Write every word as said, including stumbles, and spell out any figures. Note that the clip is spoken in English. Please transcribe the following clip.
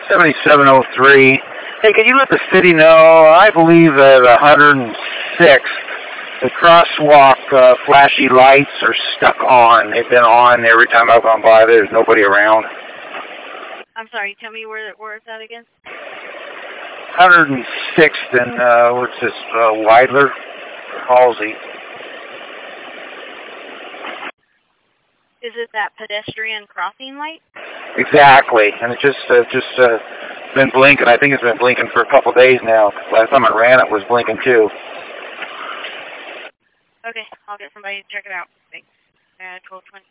seventy-seven oh three. Hey, can you let the city know, I believe at one hundred six, the crosswalk uh, flashy lights are stuck on. They've been on every time I've gone by. There's nobody around. I'm sorry, tell me where where is that again? one hundred sixth and, uh, what's this, uh, Weidler? Halsey. Is it that pedestrian crossing light? Exactly, and it just, uh, just, uh, been blinking. I think it's been blinking for a couple days now. Last time I ran it was blinking too. Okay, I'll get somebody to check it out. Thanks. Uh, twelve twenty.